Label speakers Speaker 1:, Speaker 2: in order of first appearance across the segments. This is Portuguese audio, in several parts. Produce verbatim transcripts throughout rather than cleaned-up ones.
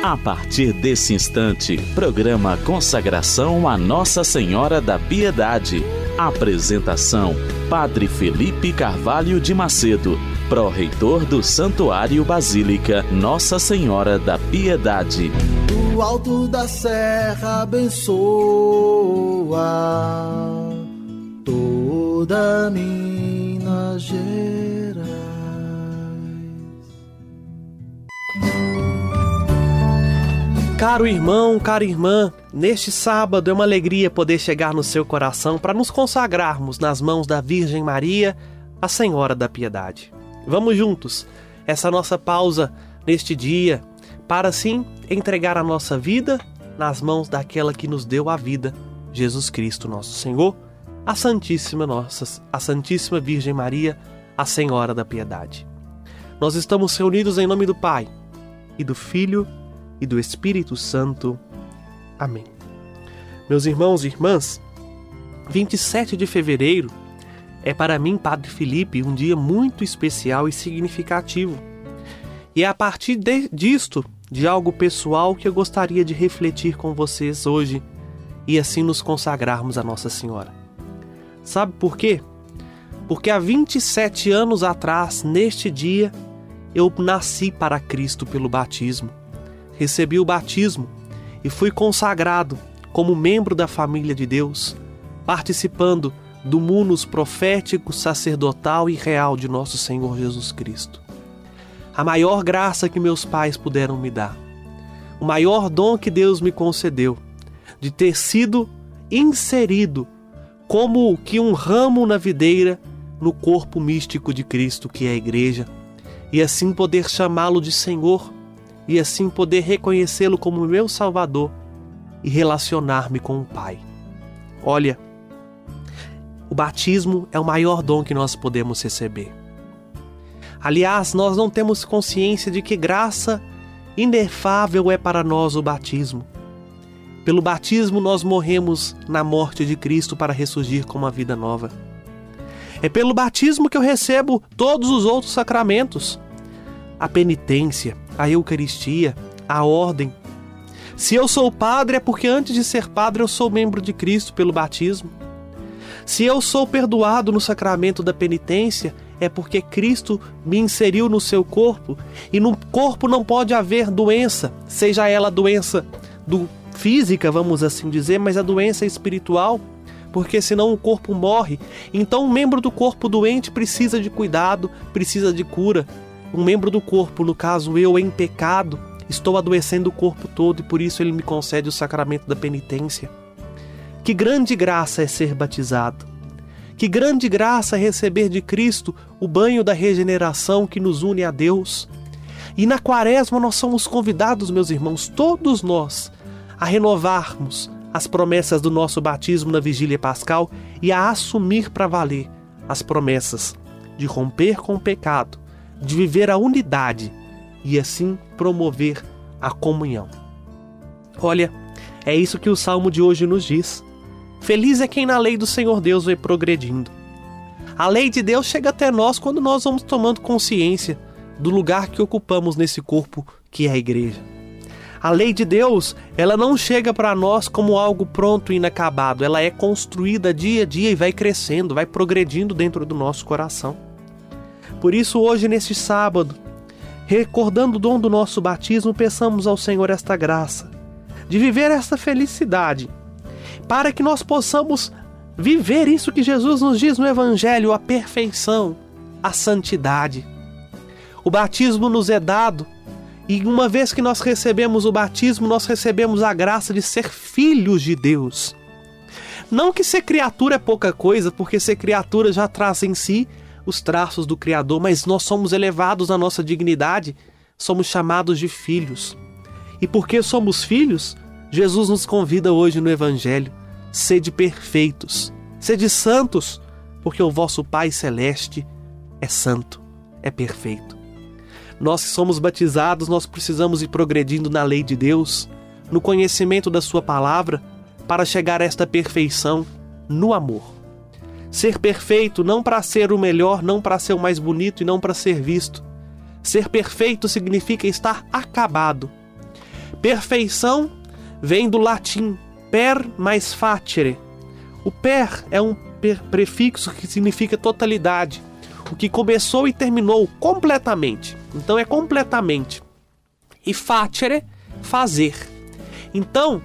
Speaker 1: A partir desse instante, programa Consagração a Nossa Senhora da Piedade. Apresentação: Padre Felipe Carvalho de Macedo, pró-reitor do Santuário Basílica Nossa Senhora da Piedade.
Speaker 2: Do alto da serra abençoa toda Minas Gerais.
Speaker 3: Caro irmão, cara irmã, neste sábado é uma alegria poder chegar no seu coração para nos consagrarmos nas mãos da Virgem Maria, a Senhora da Piedade. Vamos juntos, essa nossa pausa neste dia, para assim entregar a nossa vida nas mãos daquela que nos deu a vida, Jesus Cristo, nosso Senhor, a Santíssima Nossa, a Santíssima Virgem Maria, a Senhora da Piedade. Nós estamos reunidos em nome do Pai, e do Filho, e do Espírito Santo. Amém. Meus irmãos e irmãs, vinte e sete de fevereiro é para mim, Padre Felipe, um dia muito especial e significativo. E é a partir de, disto, de algo pessoal, que eu gostaria de refletir com vocês hoje e assim nos consagrarmos a Nossa Senhora. Sabe por quê? Porque há vinte e sete anos atrás, neste dia, eu nasci para Cristo pelo batismo. Recebi o batismo e fui consagrado como membro da família de Deus, participando do munus profético, sacerdotal e real de nosso Senhor Jesus Cristo. A maior graça que meus pais puderam me dar, o maior dom que Deus me concedeu, de ter sido inserido como que um ramo na videira no corpo místico de Cristo, que é a Igreja, e assim poder chamá-lo de Senhor, e assim poder reconhecê-lo como meu Salvador e relacionar-me com o Pai. Olha, o batismo é o maior dom que nós podemos receber. Aliás, nós não temos consciência de que graça inefável é para nós o batismo. Pelo batismo nós morremos na morte de Cristo para ressurgir com uma vida nova. É pelo batismo que eu recebo todos os outros sacramentos. A penitência, a Eucaristia, a ordem. Se eu sou padre é porque antes de ser padre eu sou membro de Cristo pelo batismo. Se eu sou perdoado no sacramento da penitência é porque Cristo me inseriu no seu corpo, e no corpo não pode haver doença, seja ela doença do física, vamos assim dizer, mas a doença espiritual, porque senão o corpo morre. Então um membro do corpo doente precisa de cuidado, precisa de cura. Um membro do corpo, no caso eu, em pecado, estou adoecendo o corpo todo, e por isso ele me concede o sacramento da penitência. Que grande graça é ser batizado! Que grande graça é receber de Cristo o banho da regeneração que nos une a Deus! E na quaresma nós somos convidados, meus irmãos, todos nós, a renovarmos as promessas do nosso batismo na vigília pascal e a assumir para valer as promessas de romper com o pecado, de viver a unidade e assim promover a comunhão. Olha, é isso que o Salmo de hoje nos diz. Feliz é quem na lei do Senhor Deus vai progredindo. A lei de Deus chega até nós quando nós vamos tomando consciência do lugar que ocupamos nesse corpo que é a Igreja. A lei de Deus, ela não chega para nós como algo pronto e inacabado. Ela é construída dia a dia e vai crescendo, vai progredindo dentro do nosso coração. Por isso hoje, neste sábado, recordando o dom do nosso batismo, peçamos ao Senhor esta graça, de viver esta felicidade, para que nós possamos viver isso que Jesus nos diz no Evangelho, a perfeição, a santidade. O batismo nos é dado, e uma vez que nós recebemos o batismo, nós recebemos a graça de ser filhos de Deus. Não que ser criatura é pouca coisa, porque ser criatura já traz em si os traços do Criador, mas nós somos elevados à nossa dignidade, somos chamados de filhos. E porque somos filhos, Jesus nos convida hoje no Evangelho: sede perfeitos, sede santos, porque o vosso Pai Celeste é santo, é perfeito. Nós que somos batizados, nós precisamos ir progredindo na lei de Deus, no conhecimento da sua palavra, para chegar a esta perfeição no amor. Ser perfeito não para ser o melhor, não para ser o mais bonito e não para ser visto. Ser perfeito significa estar acabado. Perfeição vem do latim per mais facere. O per é um prefixo que significa totalidade, o que começou e terminou completamente. Então é completamente. E facere, fazer. Então,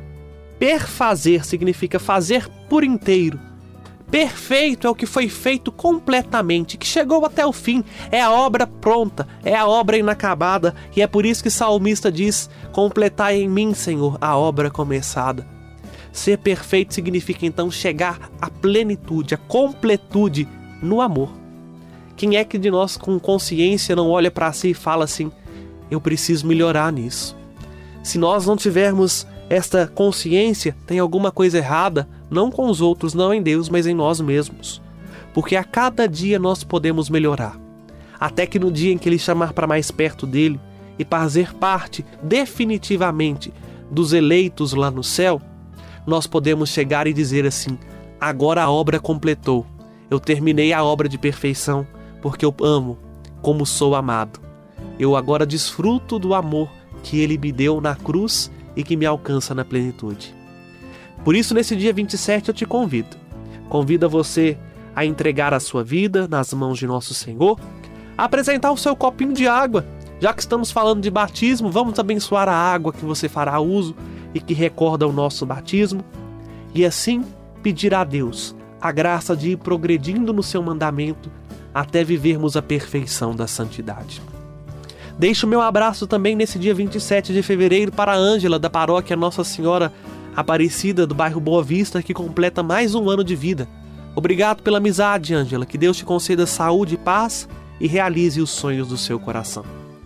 Speaker 3: perfazer significa fazer por inteiro. Perfeito é o que foi feito completamente, que chegou até o fim. É a obra pronta, é a obra inacabada. E é por isso que o salmista diz: completai em mim, Senhor, a obra começada. Ser perfeito significa então chegar à plenitude, à completude no amor. Quem é que de nós com consciência não olha para si e fala assim: eu preciso melhorar nisso? Se nós não tivermos esta consciência, tem alguma coisa errada, não com os outros, não em Deus, mas em nós mesmos. Porque a cada dia nós podemos melhorar. Até que no dia em que Ele chamar para mais perto dele e fazer parte definitivamente dos eleitos lá no céu, nós podemos chegar e dizer assim: agora a obra completou. Eu terminei a obra de perfeição, porque eu amo como sou amado. Eu agora desfruto do amor que Ele me deu na cruz e que me alcança na plenitude. Por isso, nesse dia vinte e sete, eu te convido. Convido a você a entregar a sua vida nas mãos de nosso Senhor, a apresentar o seu copinho de água. Já que estamos falando de batismo, vamos abençoar a água que você fará uso e que recorda o nosso batismo. E assim, pedir a Deus a graça de ir progredindo no seu mandamento até vivermos a perfeição da santidade. Deixo o meu abraço também nesse dia vinte e sete de fevereiro para a Ângela, da paróquia Nossa Senhora Aparecida, do bairro Boa Vista, que completa mais um ano de vida. Obrigado pela amizade, Ângela. Que Deus te conceda saúde e paz e realize os sonhos do seu coração.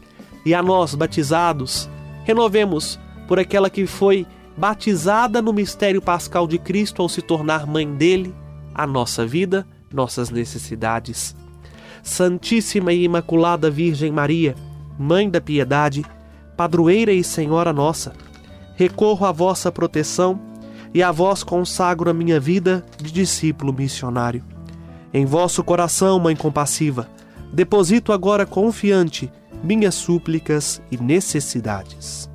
Speaker 3: E a nós, batizados, renovemos por aquela que foi batizada no mistério pascal de Cristo ao se tornar mãe dele, a nossa vida, nossas necessidades. Santíssima e Imaculada Virgem Maria, Mãe da Piedade, Padroeira e Senhora nossa, recorro à vossa proteção e a vós consagro a minha vida de discípulo missionário. Em vosso coração, Mãe compassiva, deposito agora confiante minhas súplicas e necessidades.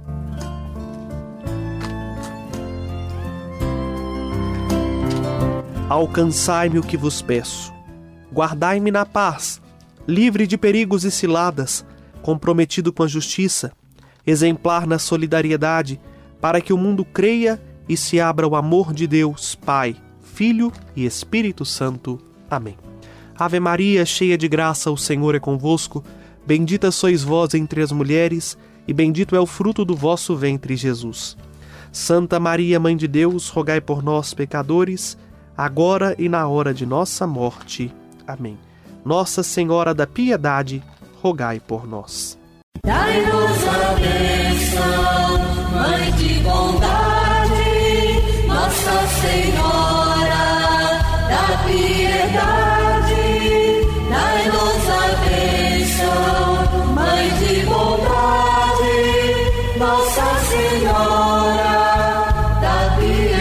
Speaker 3: Alcançai-me o que vos peço. Guardai-me na paz, livre de perigos e ciladas, comprometido com a justiça, exemplar na solidariedade, para que o mundo creia e se abra ao amor de Deus, Pai, Filho e Espírito Santo. Amém. Ave Maria, cheia de graça, o Senhor é convosco. Bendita sois vós entre as mulheres, e bendito é o fruto do vosso ventre, Jesus. Santa Maria, Mãe de Deus, rogai por nós, pecadores, agora e na hora de nossa morte. Amém. Nossa Senhora da Piedade, rogai por nós.
Speaker 4: Dai-nos a bênção, Mãe de bondade, Nossa Senhora da Piedade. Dai-nos a bênção, Mãe de bondade, Nossa Senhora da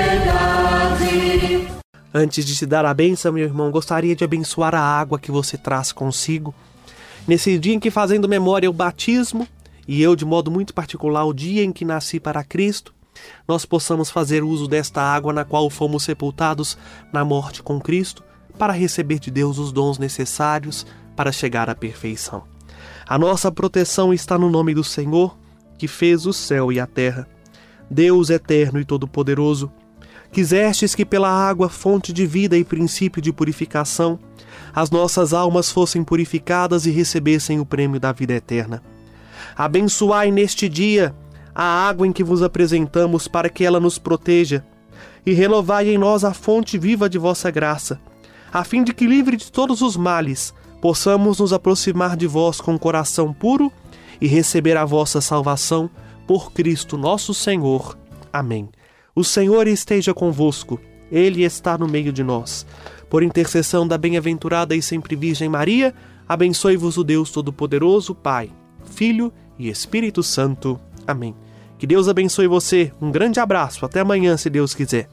Speaker 4: Piedade.
Speaker 3: Antes de te dar a bênção, meu irmão, gostaria de abençoar a água que você traz consigo. Nesse dia em que, fazendo memória o batismo, e eu de modo muito particular o dia em que nasci para Cristo, nós possamos fazer uso desta água na qual fomos sepultados na morte com Cristo, para receber de Deus os dons necessários para chegar à perfeição. A nossa proteção está no nome do Senhor, que fez o céu e a terra. Deus eterno e todo-poderoso, quisestes que pela água, fonte de vida e princípio de purificação, as nossas almas fossem purificadas e recebessem o prêmio da vida eterna. Abençoai neste dia a água em que vos apresentamos, para que ela nos proteja, e renovai em nós a fonte viva de vossa graça, a fim de que, livre de todos os males, possamos nos aproximar de vós com coração puro e receber a vossa salvação por Cristo nosso Senhor. Amém. O Senhor esteja convosco, Ele está no meio de nós. Por intercessão da bem-aventurada e sempre Virgem Maria, abençoe-vos o Deus Todo-Poderoso, Pai, Filho e Espírito Santo. Amém. Que Deus abençoe você. Um grande abraço. Até amanhã, se Deus quiser.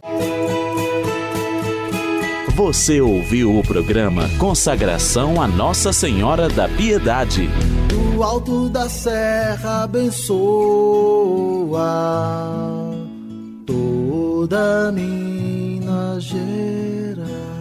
Speaker 1: Você ouviu o programa Consagração a Nossa Senhora da Piedade.
Speaker 2: Do alto da serra abençoa. toda Minas Gerais.